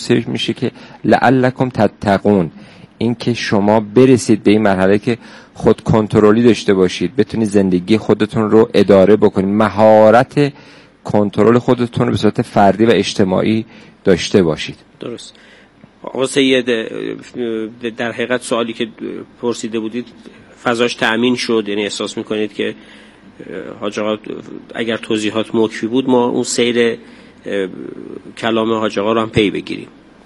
میشه که لعلکم تتقون، این که شما برسید به این مرحله که خود کنترلی داشته باشید، بتونید زندگی خودتون رو اداره بکنید، مهارت کنترل خودتون رو به صورت فردی و اجتماعی داشته باشید. درست. آقا سید، در حقیقت سوالی که پرسیده بودید فضاش تأمین شد، یعنی احساس میکنید که حاج آقا اگر توضیحات مکفی بود ما اون سیر کلام حاج آقا رو هم پی بگیریم.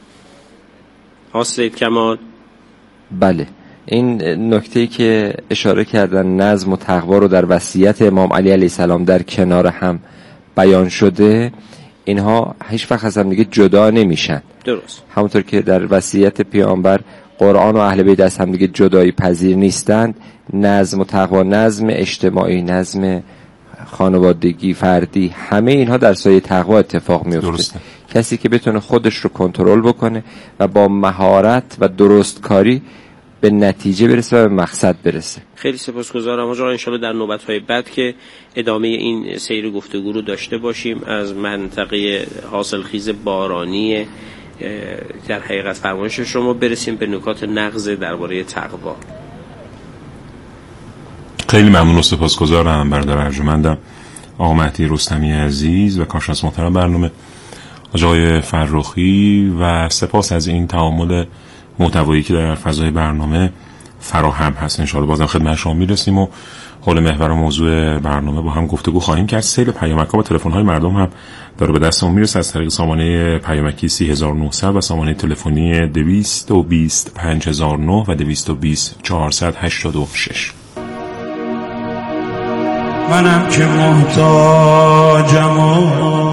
سید کمال. بله، این نکته‌ای که اشاره کردن نظم و تقوا رو در وصیت امام علی علیه السلام در کنار هم بیان شده، اینها هیچ وقت از هم دیگه جدا نمیشن. درست. همونطور که در وصیت پیامبر قرآن و اهل بیت از هم دیگه جدایی پذیر نیستند، نظم و تقوا، نظم اجتماعی، نظم خانوادگی، فردی، همه اینها در سایه تقوا اتفاق میفته. درسته. کسی که بتونه خودش رو کنترل بکنه و با مهارت و درست کاری به نتیجه برسه و به مقصد برسه. خیلی سپاسگزارم حاج آقا. انشالله در نوبت‌های بعد که ادامه این سیر گفتگو رو داشته باشیم از منطقه حاصلخیز بارانی در حقیقت فرمایش شما برسیم به نکات نقض درباره تقوا. خیلی ممنون و سپاسگزارم برادر ارجمندم آقا مهدی رستمی عزیز و کارشناس محترم برنامه آقای فرخی، و سپاس از این تعامل محتوایی که در فضای برنامه فراهم هست. ان شاءالله بازم خدمت شما میرسیم و حول محور موضوع برنامه با هم گفتگو خواهیم کرد. سیل پیامک‌ها و تلفن‌های مردم هم داره به دستمون میرسه از طریق سامانه پیامکی 3900 و سامانه تلفنی 220 5009 و 220 486. منم که محتاجم و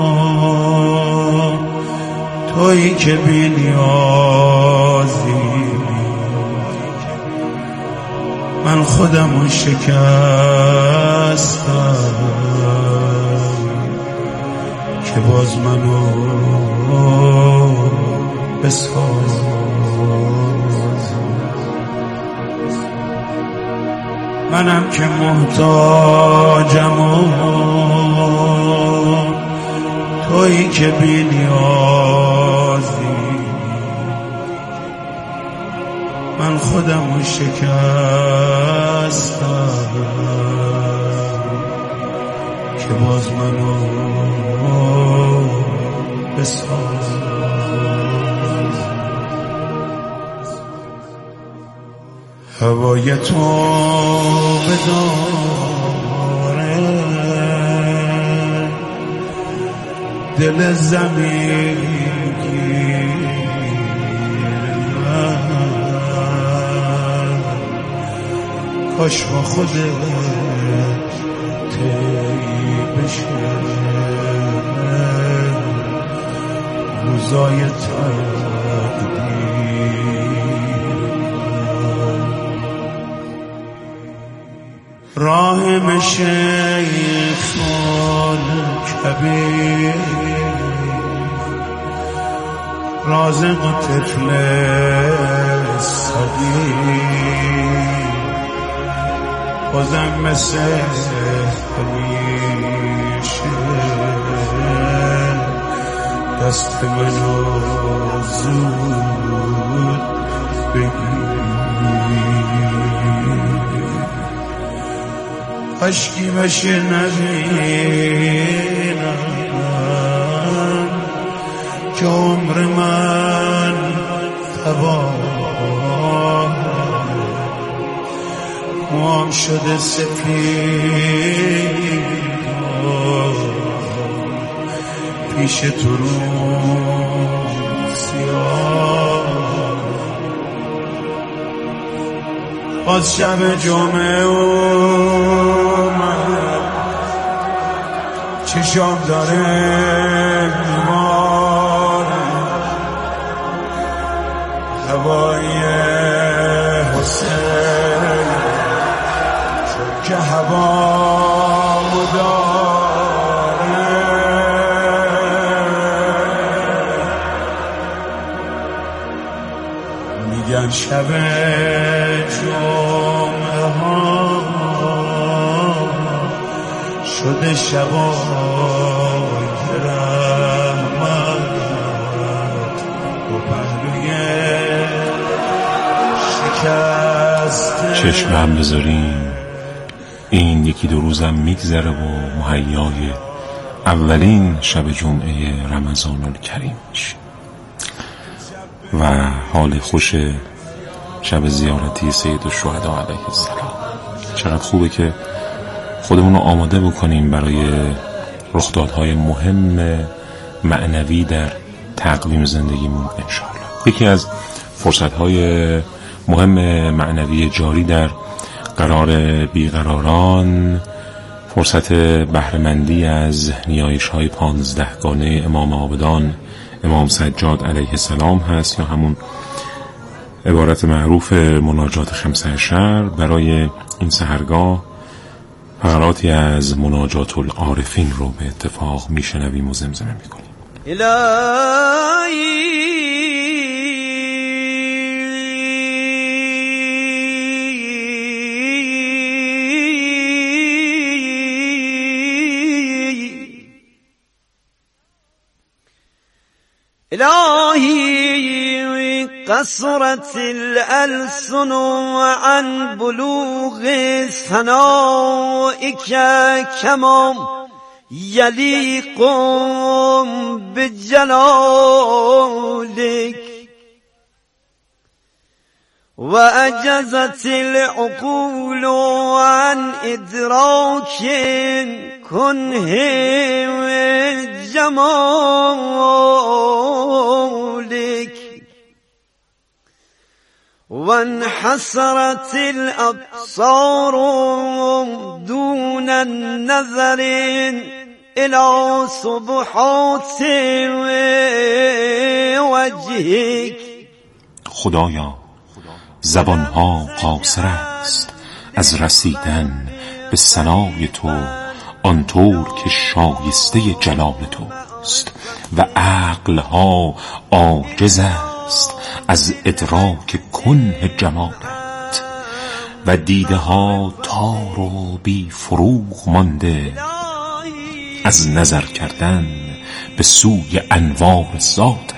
تویی که بی نیازی، من خودمو شکستم که باز منو بساز. منم که محتاجم و تویی که بی نیازی، من خودمو شکستم که باز منو بساز. هوای تو بداره دل زمین کاش با خودت تی بشه روزای راه شیخ کبیر رازق طفل صغیر بازم مثل همیشه دست منو زود بگیر، عشقی بشه نبینم که عمر من تباه، موام شده سفید پیش تو رو سیاه. باز شب جمعه چشام داره میماره هوای حسین که هوا مداره. میگن شب جمعه ها شده شبای رحمت چشمم بذاریم این یکی دو روزم میگذره و مهیای اولین شب جمعه رمضان الکریم میشه و حال خوش شب زیارتی سید الشهدا علیه السلام. چقدر خوبه که خودمون رو آماده بکنیم برای رخدادهای مهم معنوی در تقویم زندگیمون انشاءالله. یکی از فرصتهای مهم معنوی جاری در قرار بیقراران فرصت بهره‌مندی از نیایش‌های 15 گانه امام عابدان امام سجاد علیه السلام هست یا همون عبارت معروف مناجات 15 برای این سحرگاه فقراتی از مناجات العارفین رو به اتفاق میشنویم و زمزمه میکنیم. إلهي قصرت الألسن عن بلوغ ثنائك كما يليق بجلالك وأجزت العقول عن إدراك كنه جمالك وانحسرت الأبصار دون النظر إلى سبحات وجهك. خدایا زبانها قاصر است از رسیدن به ثنای تو آنطور که شایسته جلال توست و عقلها عاجز است از ادراک کنه جمالت و دیده ها تار و بی فروغ مانده از نظر کردن به سوی انوار ذاتت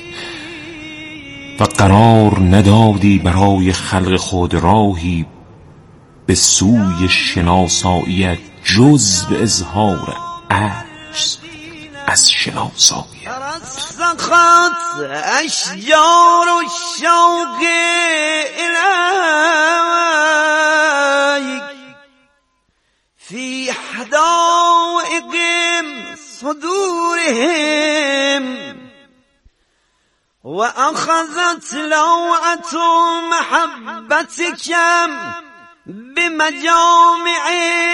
و قرار ندادی برای خلق خود راهی به سوی شناساییت جز به اظهار عجز از شناساییت. رسخت اشجار الشوق إليك في حدائق صدورهم وأخذت لوعة محبتك بمجامع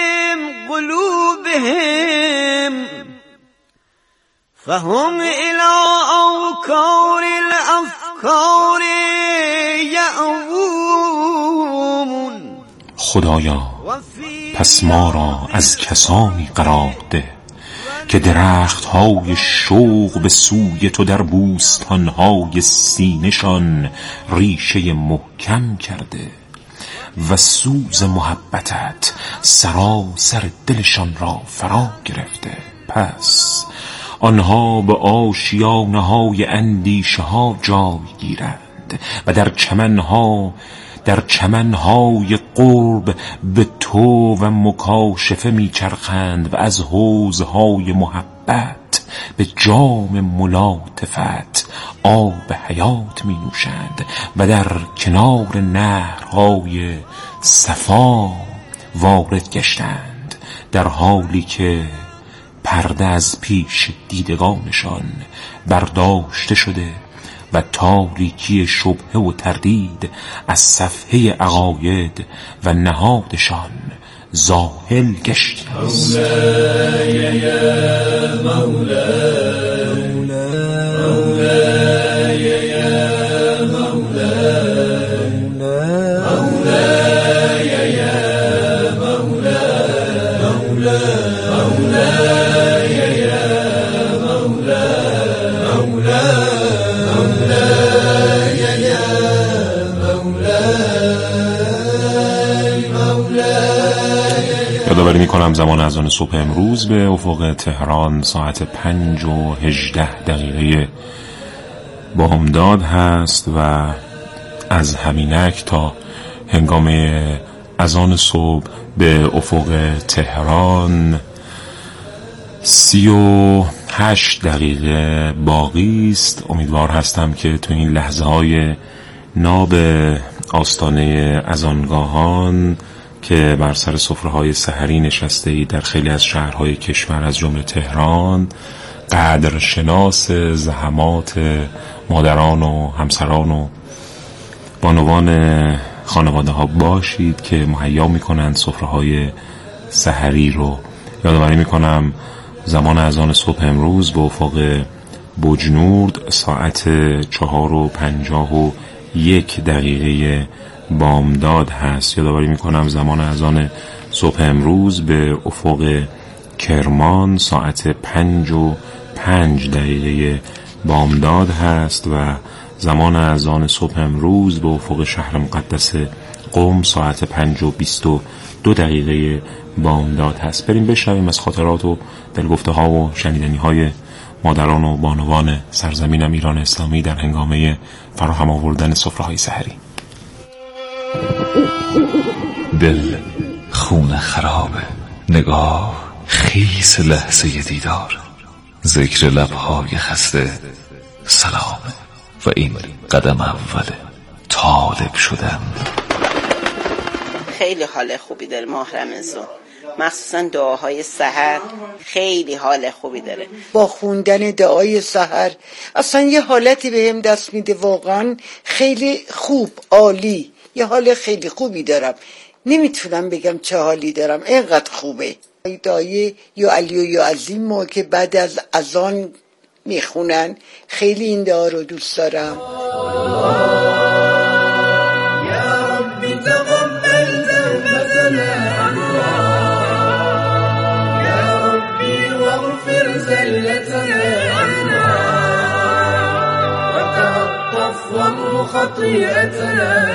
قلوبهم فهم إلى أوكار الأفكار يأوون. خدایا پس ما را از کسانی قرار ده که درختهای شوق به سوی تو در بوستانهای سینه‌شان ریشه محکم کرده و سوز محبتت سراسر دلشان را فرا گرفته. پس آنها به آشیانه‌های اندیشه ها جای گیرند و در چمنهای قرب به تو و مکاشفه میچرخند و از حوضهای محبت به جام ملاطفت آب حیات می نوشند و در کنار نهرهای صفا وارد گشتند در حالی که پرده از پیش دیدگانشان برداشته شده و تاریکی شبهه و تردید از صفحه عقاید و نهادشان زاهل گشت است. مولاي يا مولاي مولاي يا مولاي مولاي يا مولاي مولاي يا مولاي مولاي يا مولاي. یادآوری میکنم زمان اذان صبح امروز به افق تهران ساعت 5:18 بامداد هست و از همینک تا هنگام اذان صبح به افق تهران 38 دقیقه باقی است. امیدوار هستم که تو این لحظه های ناب آستانه اذانگاهان که بر سر سفره‌های سحری نشسته ای در خیلی از شهرهای کشور از جمله تهران، قدرشناس زحمات مادران و همسران و بانوان خانواده ها باشید که مهیا میکنند سفره‌های سحری رو. یادآوری میکنم زمان اذان صبح امروز به افق بجنورد ساعت 4:51 بامداد هست. یادآوری میکنم زمان اذان صبح امروز به افق کرمان ساعت 5:05 بامداد هست و زمان اذان صبح امروز به افق شهر مقدس قم ساعت 5:22 بامداد هست. بریم بشنویم از خاطرات و دلگفته ها و شنیدنی های مادران و بانوان سرزمینم ایران اسلامی در هنگامه فراهم آوردن سفره‌های سحری. دل خون خرابه، نگاه خیس لحظه دیدار، ذکر لبهای خسته سلامه و این قدم اوله طالب شدن. خیلی حال خوبی داره ماه رمضان، مخصوصا دعاهای سحر خیلی حال خوبی داره. با خوندن دعای سحر اصلا یه حالتی بهم دست میده، واقعا خیلی خوب، عالی، یه حال خیلی خوبی دارم. نمیتونم بگم چه حالی دارم، اینقدر خوبه. دعای یا علی و یا عظیم که بعد از اذان میخونن، خیلی این دعا رو دوست دارم. یا ربی تقبل توبتنا، یا ربی واغفر زلتنا وتعطف وامحو خطیئتنا.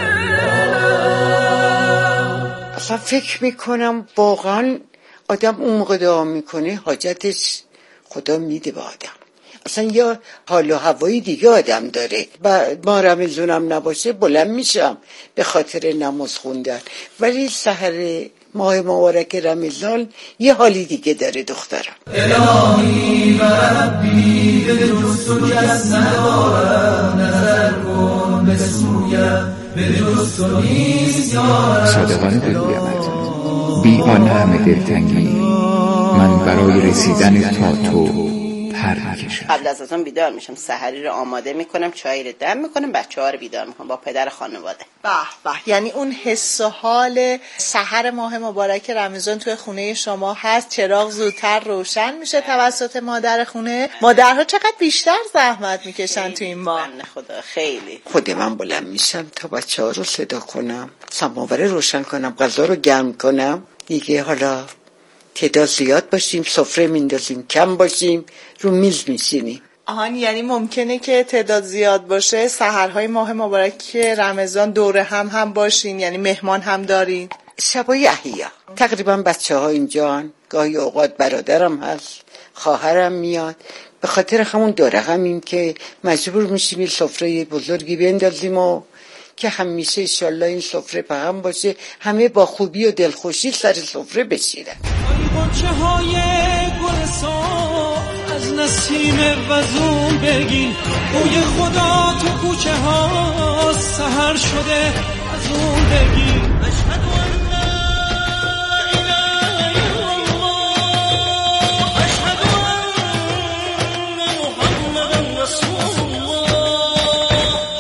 اصلا فکر میکنم واقعا آدم اون موقع دعا میکنه حاجتش خدا میده به آدم. اصلا یا حال و هوایی دیگه آدم داره. ما رمضانم نباشه بلند میشم به خاطر نماز خوندن، ولی سحر ماه مبارک رمضان یه حالی دیگه داره دخترم. الهی و ربی به جز تو کس ندارم، نظر کن به سویم به جز تو نیست یارم. صادقانه بگویمت بی آن همه دلتنگی من برای رسیدن تا تو پر میکشم. قبل از اذان بیدار میشم، سحری رو آماده میکنم، چای رو دم میکنم، بچه‌ها رو بیدار میکنم با پدر خانواده. به به، یعنی اون حس و حال سحر ماه مبارک رمضان توی خونه شما هست. چراغ زودتر روشن میشه توسط مادر خونه. مادرها چقدر بیشتر زحمت میکشن تو این ماه. من خدا خیلی. خود من بلند میشم تا بچه‌ها رو صدا کنم، سماور روشن کنم، غذا رو گرم کنم. دیگه حالا تعداد زیاد باشیم سفره میندازیم، کم باشیم رو میز میشینیم. آهان، یعنی ممکنه که تعداد زیاد باشه سحرهای ماه مبارک رمضان دوره هم باشین، یعنی مهمان هم دارین؟ شبای احیا تقریبا بچه‌ها اینجان، گاهی اوقات برادرم هست، خواهرم میاد. به خاطر همون دوره همیم که مجبور میشیم یه سفره بزرگی بندازیم و که همیشه انشالله این سفره په هم باشه، همه با خوبی و دلخوشی سر سفره بشینن. غنچه های گلسان از نسیم وزون بگین، بوی خدا تو کوچه ها سحر شده از اون بگین. اشهد ان لا اله الا الله، اشهد ان محمد رسول الله،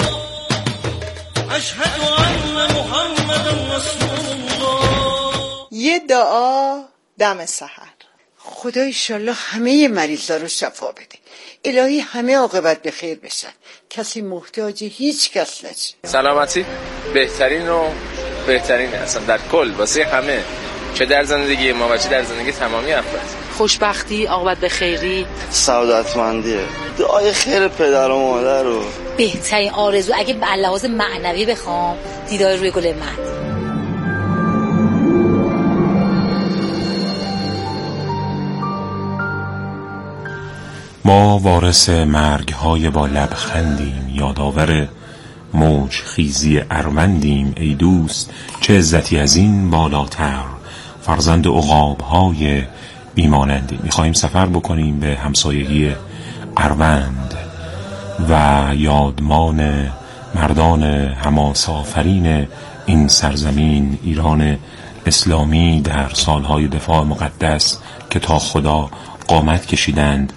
اشهد ان محمد رسول الله. یه دعا دم سحر. خدا انشالله همه مریضا رو شفا بده، الهی همه عاقبت به خیر بشن، کسی محتاج هیچ کس نشه. سلامتی بهترین و بهترین اصلا در کل واسه همه، چه در زندگی ما و چه در زندگی تمامی افراد. خوشبختی، عاقبت به خیری، سعادتمندی، دعای خیر پدر و مادر رو. بهترین آرزو اگه به لحاظ معنوی بخوام دیدار روی گل مهد. ما وارث مرگ‌های با لبخندیم یادآور موج خیزی اروندیم ای دوست، چه عزتی از این بالاتر، فرزند عقاب‌های بیمانندیم. می‌خواهیم سفر بکنیم به همسایگی اروند و یادمان مردان حماسه آفرین این سرزمین ایران اسلامی در سالهای دفاع مقدس که تا خدا قامت کشیدند،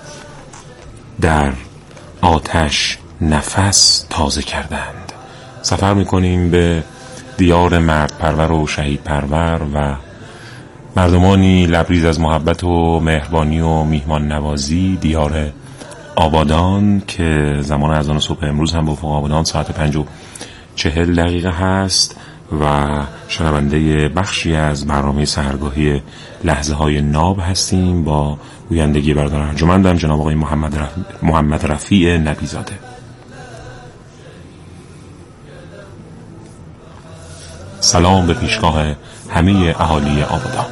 در آتش نفس تازه کردند. سفر میکنیم به دیار مرد پرور و شهید پرور و مردمانی لبریز از محبت و مهربانی و میهمان نوازی، دیار آبادان که زمان اذان صبح امروز هم به افق آبادان ساعت 5:40 هست و شنونده بخشی از برنامه سحرگاهی لحظه های ناب هستیم با گویندگی برادر ارجمندم جناب آقای محمد رفیع نبیزاده. سلام به پیشگاه همه اهالی آبادان.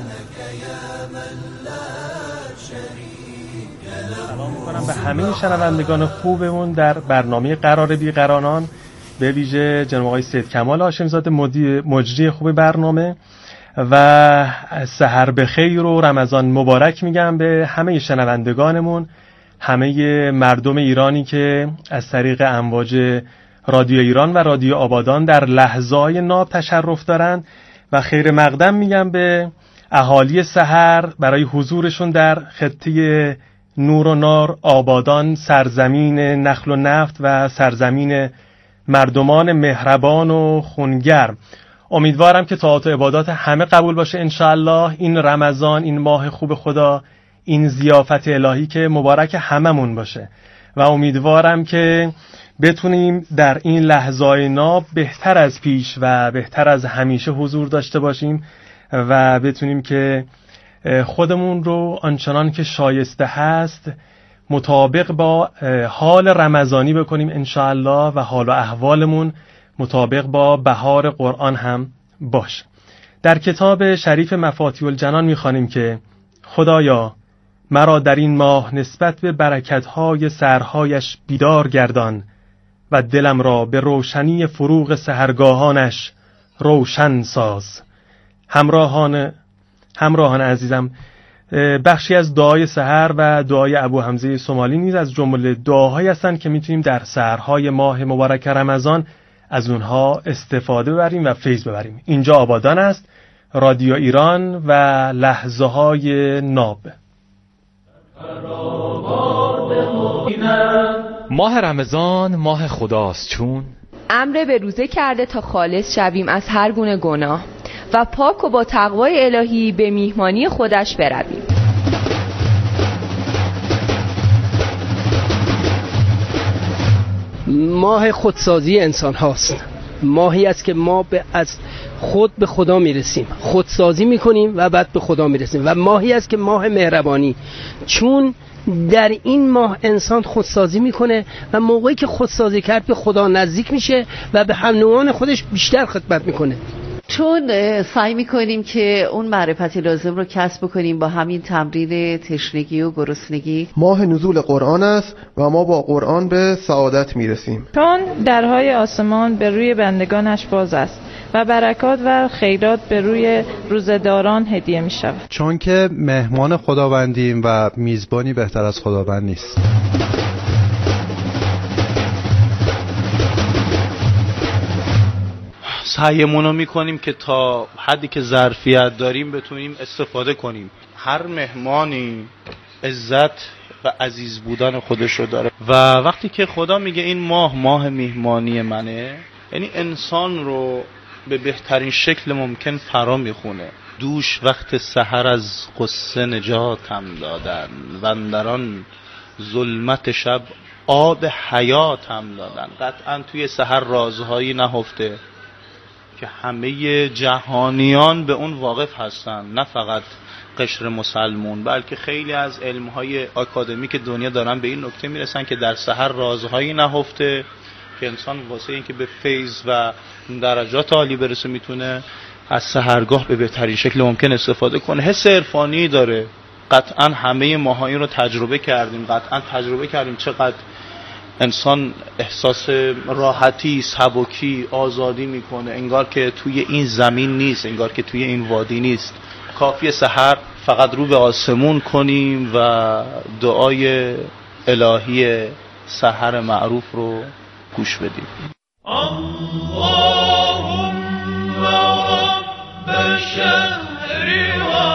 سلام میکنم به همه شنوندگان خوبمون در برنامه قرار بیقراران، به ویژه جناب آقای سید کمال هاشمزاده مجری خوب برنامه و سحر بخیر و رمضان مبارک میگم به همه شنوندگانمون، همه مردم ایرانی که از طریق امواج رادیو ایران و رادیو آبادان در لحظه‌های ناب تشرف دارن و خیر مقدم میگم به اهالی سحر برای حضورشون در خطه نور و نار آبادان، سرزمین نخل و نفت و سرزمین مردمان مهربان و خونگرم. امیدوارم که طاعات و عبادات همه قبول باشه انشاءالله. این رمضان، این ماه خوب خدا، این ضیافت الهی که مبارک هممون باشه و امیدوارم که بتونیم در این لحظه‌های ناب بهتر از پیش و بهتر از همیشه حضور داشته باشیم و بتونیم که خودمون رو آنچنان که شایسته هست مطابق با حال رمضانی بکنیم انشاءالله و حال و احوالمون مطابق با بهار قرآن هم باشه. در کتاب شریف مفاتیح الجنان می‌خوانیم که خدایا مرا در این ماه نسبت به برکت‌های سحرهایش بیدار گردان و دلم را به روشنی فروغ سحرگاهانش روشن ساز. همراهان عزیزم، بخشی از دعای سحر و دعای ابو حمزه سومالی نیز از جمله دعاهایی هستند که میتونیم در سحرهای ماه مبارک رمضان از اونها استفاده ببریم و فیض ببریم. اینجا آبادان است، رادیو ایران و لحظه های ناب. ماه رمضان ماه خداست، چون امر به روزه کرده تا خالص شویم از هر گونه گناه و پاک و با تقوای الهی به میهمانی خودش برویم. ماه خودسازی انسان هاست، ماهی است که ما از خود به خدا میرسیم، خودسازی میکنیم و بعد به خدا میرسیم و ماهی است که ماه مهربانی، چون در این ماه انسان خودسازی میکنه و موقعی که خودسازی کرد به خدا نزدیک میشه و به هم نوعان خودش بیشتر خدمت میکنه. چون سعی میکنیم که اون معرفت لازم رو کسب کنیم با همین تمرین تشنگی و گرسنگی. ماه نزول قرآن است و ما با قرآن به سعادت میرسیم. چون درهای آسمان به روی بندگانش باز است و برکات و خیرات به روی روزداران هدیه می شود. چون که مهمان خداوندیم و میزبانی بهتر از خداوند نیست. سعیمون رو میکنیم که تا حدی که ظرفیت داریم بتونیم استفاده کنیم. هر مهمانی عزت و عزیز بودن خودش رو داره و وقتی که خدا میگه این ماه میهمانی منه، یعنی انسان رو به بهترین شکل ممکن فرا میخونه. دوش وقت سحر از غصه نجاتم دادن و اندران ظلمت شب آب حیاتم دادن. قطعا توی سحر رازهایی نهفته که همه جهانیان به اون واقف هستن، نه فقط قشر مسلمون، بلکه خیلی از علمهای آکادمیک دنیا دارن به این نکته میرسن که در سحر رازهایی نهفته که انسان واسه اینکه به فیض و درجات عالی برسه میتونه از سحرگاه به بهترین شکل ممکن استفاده کنه. حس عرفانی داره. قطعا همه ماها این رو تجربه کردیم، چقدر انسان احساس راحتی، سبکی، آزادی میکنه، انگار که توی این زمین نیست، انگار که توی این وادی نیست. کافیه سحر فقط رو به آسمون کنیم و دعای الهی سحر معروف رو گوش بدیم. اللهم رب شهر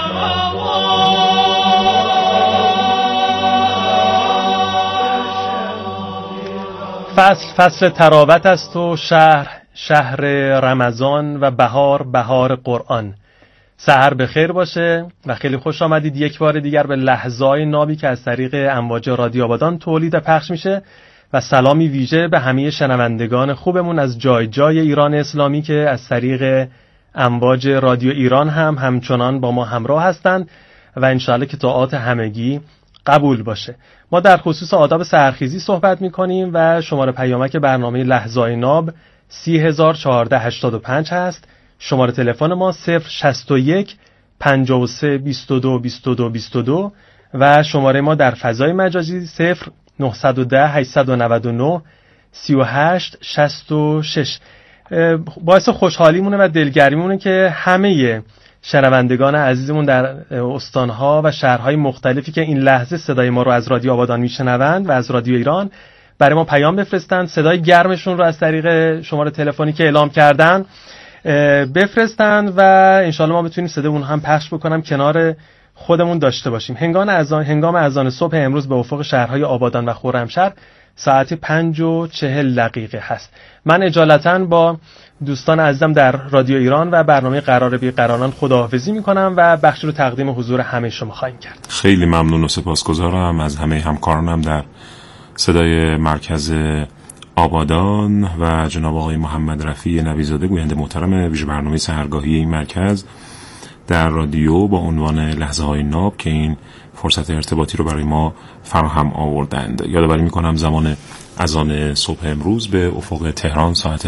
فصل تراوت است و شهر رمضان و بهار قرآن. سحر بخیر باشه و خیلی خوش آمدید یک بار دیگر به لحظه‌های نابی که از طریق امواج رادیو آبادان تولید و پخش میشه و سلامی ویژه به همه شنوندگان خوبمون از جای ایران اسلامی که از طریق امواج رادیو ایران هم همچنان با ما همراه هستند و انشاءالله که دعات همگی قبول باشه. ما در خصوص آداب سحرخیزی صحبت میکنیم و شماره پیامک برنامه لحظه‌های ناب 301485 هست. شماره تلفن ما 061 53 22 22 22 و شماره ما در فضای مجازی 0910 899 38 66. باعث خوشحالیمونه و دلگرمیمونه که همه شنوندگان عزیزمون در استانها و شهرهای مختلفی که این لحظه صدای ما رو از رادیو آبادان میشنوند و از رادیو ایران برای ما پیام بفرستن، صدای گرمشون رو از طریق شماره تلفنی که اعلام کردن بفرستن و انشالله ما بتونیم صدای اون هم پخش بکنم کنار خودمون داشته باشیم. هنگام اذان صبح امروز به افق شهرهای آبادان و خرمشهر ساعت 5:40 هست. من اجالتا با دوستان عزیزم در رادیو ایران و برنامه قرار بیقراران خداحافظی میکنم و بخش رو تقدیم حضور همه شما خواهیم کرد. خیلی ممنون و سپاسگزارم از همه همکارانم در صدای مرکز آبادان و جناب آقای محمد رفیع نویزاده گوینده محترم ویژه برنامه سحرگاهی این مرکز در رادیو با عنوان لحظه های ناب که این فرصت ارتباطی رو برای ما فراهم آوردند. یادآوری میکنم زمان اذان صبح امروز به افق تهران ساعت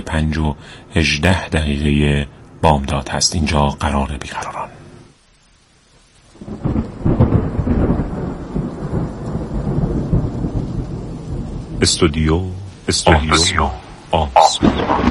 5:18 بامداد هست. اینجا قرار بیقراران. استودیو آسمان.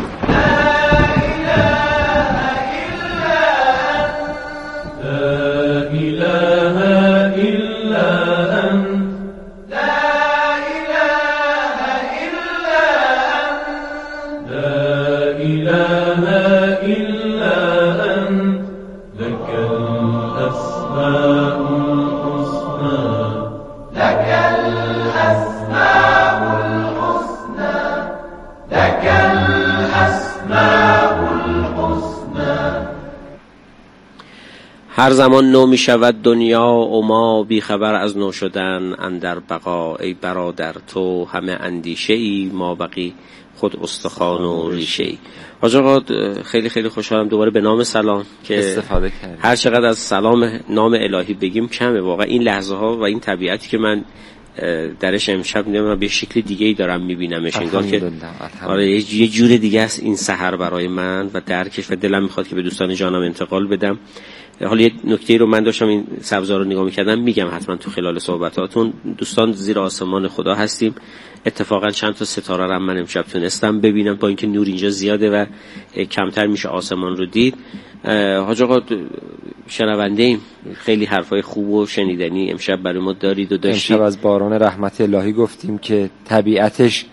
هر زمان نو می شود دنیا و ما بی خبر از نو شدن اندر بقا. ای برادر تو همه اندیشه ای، ما بقی خود استخوان و ریشه ای. حاج آقا خیلی خیلی خوشحالم دوباره به نام سلام که استفاده کردیم. هر چقدر از سلام نام الهی بگیم کمه. واقعا این لحظه ها و این طبیعتی که من درش امشب میدونم به شکل دیگه ای دارم میبینمش، انگار که آره یه جور دیگه است این سحر برای من و درکش و دلم میخواد که به دوستان جانم انتقال بدم. حالا یه نکته رو من داشتم این سبزا رو نگاه میکردم میگم حتما تو خلال صحبتاتون. دوستان زیر آسمان خدا هستیم. اتفاقا چند تا ستاره رو من امشب تونستم ببینم با اینکه نور اینجا زیاده و کمتر میشه آسمان رو دید. حاج آقا شنونده ایم، خیلی حرفای خوب و شنیدنی امشب برای ما دارید و داشتید. امشب از باران رحمت الهی گفتیم که طبیعتش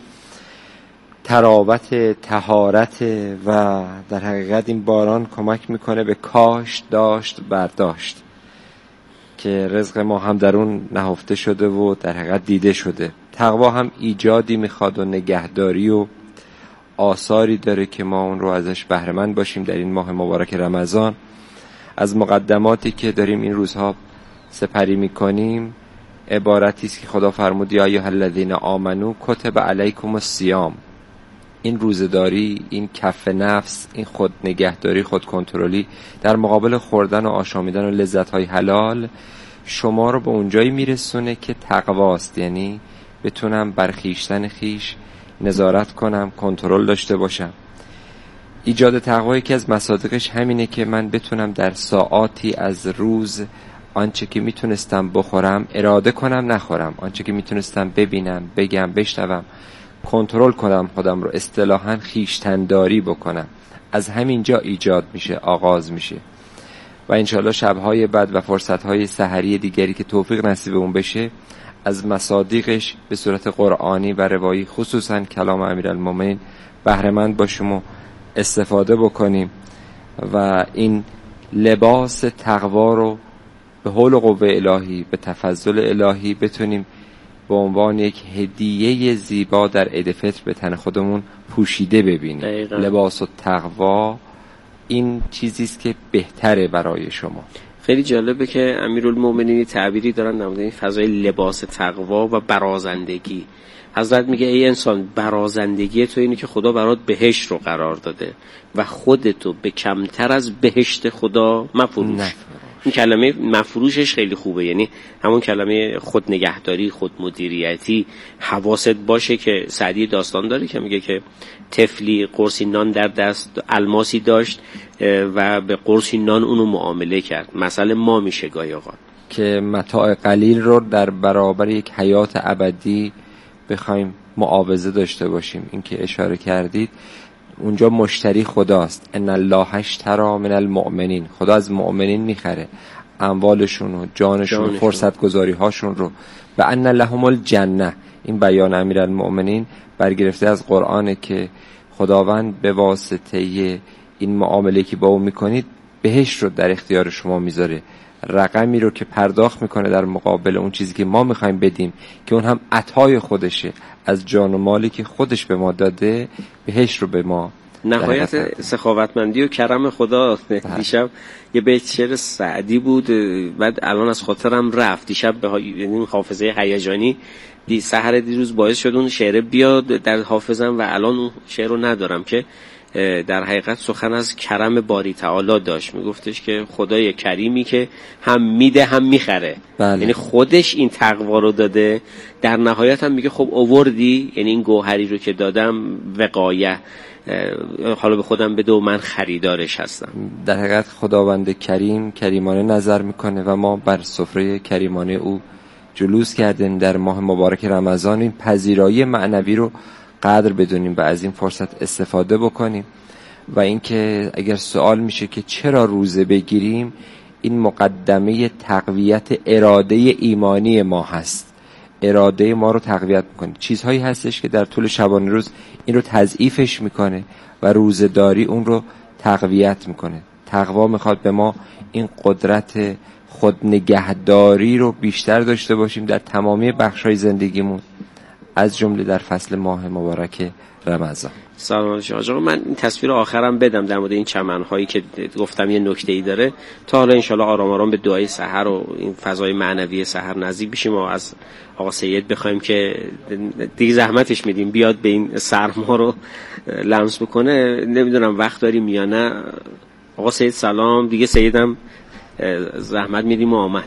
تراوت طهارت و در حقیقت این باران کمک میکنه به کاشت داشت برداشت که رزق ما هم در اون نهفته شده و در حقیقت دیده شده. تقوا هم ایجادی میخواد و نگهداری و آثاری داره که ما اون رو ازش بهره مند باشیم در این ماه مبارک رمضان. از مقدماتی که داریم این روزها سپری میکنیم عبارتی است که خدا فرمود یا ایها الذین آمنو کتب علیکم الصیام. این روزداری، این کف نفس، این خود نگهداری، خود کنترلی در مقابل خوردن و آشامیدن و لذت‌های حلال شما رو به اونجایی میرسونه که تقواست، یعنی بتونم بر خویشتن خویش نظارت کنم، کنترل داشته باشم. ایجاد تقوا یکی از مصادیقش همینه که من بتونم در ساعاتی از روز آنچه که میتونستم بخورم اراده کنم نخورم، آنچه که میتونستم ببینم، بگم، بشنوم کنترل کنم خودم رو، اصطلاحاً خویشتن‌داری بکنم. از همین جا ایجاد میشه، آغاز میشه. و انشالله شبهای بعد و فرصتهای سحری دیگری که توفیق نصیبمون بشه از مصادیقش به صورت قرآنی و روایی، خصوصا کلام امیرالمومنین، بهره‌مند باشیم و استفاده بکنیم و این لباس تقوا رو به حول و قوه الهی، به تفضل الهی بتونیم به عنوان یک هدیه زیبا در عید فطر به تن خودمون پوشیده ببینیم. دقیقا. لباس و تقوا این چیزی است که بهتره برای شما. خیلی جالبه که امیرالمومنین تعبیری دارن در مورد این فضای لباس تقوا و برازندگی. حضرت میگه ای انسان، برازندگی تو اینه که خدا برات بهشت رو قرار داده و خودتو به کمتر از بهشت خدا مفروش. این کلمه مفروشش خیلی خوبه، یعنی همون کلمه خود نگهداری، خود مدیریتی. حواست باشه که سعدی داستان داره که میگه که طفلی قرصی نان در دست، الماسی داشت و به قرصی نان اونو معامله کرد. مثلا ما میشه گاهی اوقات که متاع قلیل رو در برابر یک حیات ابدی بخوایم معاوضه داشته باشیم. این که اشاره کردید اونجا مشتری خداست. ان الله اشتری من المؤمنین، خدا از مؤمنین میخره اموالشون و جانشون، فرصت گذاری هاشون رو. و ان لهم الجنه، این بیان امیرالمؤمنین برگرفته از قرآنه که خداوند به واسطه این معامله که با اون میکنید بهشت رو در اختیار شما میذاره. رقمی رو که پرداخت میکنه در مقابل اون چیزی که ما میخوایم بدیم که اون هم عطای خودشه، از جان و مالی که خودش به ما داده بهشت رو به ما. نهایت سخاوتمندی و کرم خدا. دیشب یه بیت شعر سعدی بود، بعد الان از خاطرم رفت. دیشب یعنی حافظه هیجانی سحر دیروز باعث شد اون شعر بیاد در حافظم و الان اون شعر رو ندارم، که در حقیقت سخن از کرم باری تعالی داشت. میگفتش که خدای کریمی که هم میده هم میخره. یعنی خودش این تقوا رو داده، در نهایت هم میگه خب آوردی، یعنی این گوهری رو که دادم وقایه، حالا به خودم بده و من خریدارش هستم. در حقیقت خداوند کریم کریمانه نظر میکنه و ما بر سفره کریمانه او جلوس کردیم در ماه مبارک رمضان. این پذیرایی معنوی رو قدر بدونیم و از این فرصت استفاده بکنیم. و اینکه اگر سوال میشه که چرا روزه بگیریم، این مقدمه تقویت اراده ایمانی ما هست. اراده ما رو تقویت میکنه. چیزهایی هستش که در طول شبانه روز این رو تضعیفش میکنه و روزه‌داری اون رو تقویت میکنه. تقوا میخواد به ما این قدرت خود نگهداری رو بیشتر داشته باشیم در تمامی بخش‌های زندگیمون، از جمله در فصل ماه مبارک رمضان. سلام آقا، من این تصویر آخرم بدم در مورد این چمن‌هایی که گفتم یه نکته‌ای داره. تا حالا انشالله آرام آرام به دعای سحر و این فضای معنوی سحر نزدیک بشیم و از آقا سید بخوایم که دیگه زحمتش میدیم بیاد به این سرما رو لمس بکنه. نمیدونم وقت داریم یا نه. آقا سید سلام. دیگه سیدم زحمت میدیم و آمد.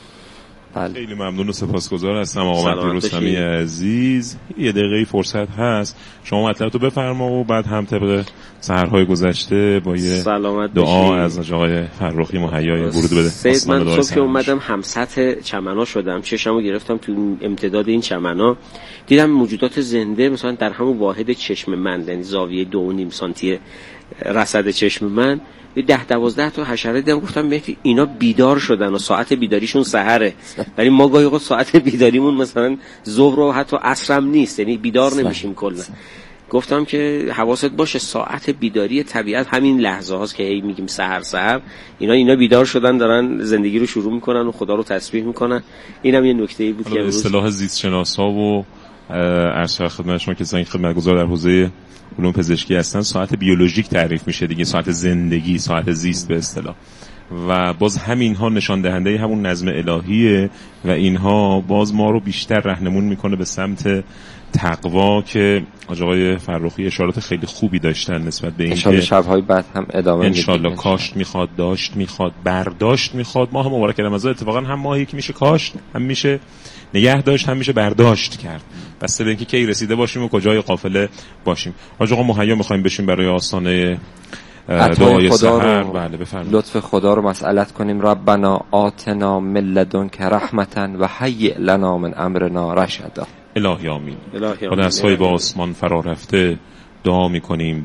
خیلی ممنون و سپاسگزار هستم آقا مهدی رستمی عزیز. یه دقیقه فرصت هست، شما مطلبتو بفرما و بعد هم طبق سحرهای گذشته با یه دعا از آقای فرخی مهیای ورود بده. سید من صبح که اومدم هم سطح چمنا شدم، چشمو گرفتم تو امتداد این چمنا، دیدم موجودات زنده مثلا در همون واحد چشم من، یعنی زاویه 2.5 سانتی رصد چشم من 10-12 تا حشره دیدم. گفتم مهدی اینا بیدار شدن و ساعت بیداریشون سحره، ولی ما گاهی اوقات ساعت بیداریمون مثلا ظهر و حتی عصر هم نیست، یعنی بیدار نمیشیم کلا. گفتم که حواست باشه ساعت بیداری طبیعت همین لحظه هاست که هی میگیم سحر. اینا بیدار شدن، دارن زندگی رو شروع میکنن و خدا رو تسبیح میکنن. اینم یه نکته‌ای بود که اصطلاح زیست شناسا و ارشد خدمت شما کسانی که خدمتگزار در حوزه علوم پزشکی هستن ساعت بیولوژیک تعریف میشه دیگه، ساعت زندگی، ساعت زیست به اصطلاح. و باز همینها نشان دهنده همون نظم الهیه و اینها باز ما رو بیشتر راهنمون میکنه به سمت تقوا که آقای فرخی اشارات خیلی خوبی داشتن نسبت به این که شب‌های بعد هم ادامه میدیم. انشالله کاشت میخواد، داشت میخواد، برداشت میخواد. ماه مبارک رمضان اتفاقا هم ماهی که میشه کاشت، هم میشه نگه داشت، هم میشه برداشت کرد. بس به اینکه کی رسیده باشیم و کجای قافله باشیم. آقا مهیا میخوایم بشیم برای آستانه دعای سحر. بله بفرمایید. لطف خدا رو مسئلت کنیم. ربنا آتنا من لدنک رحمتا و هیئ لنا من امرنا رشدا. الهی آمین. با دستهای با آسمان فرا رفته دعا میکنیم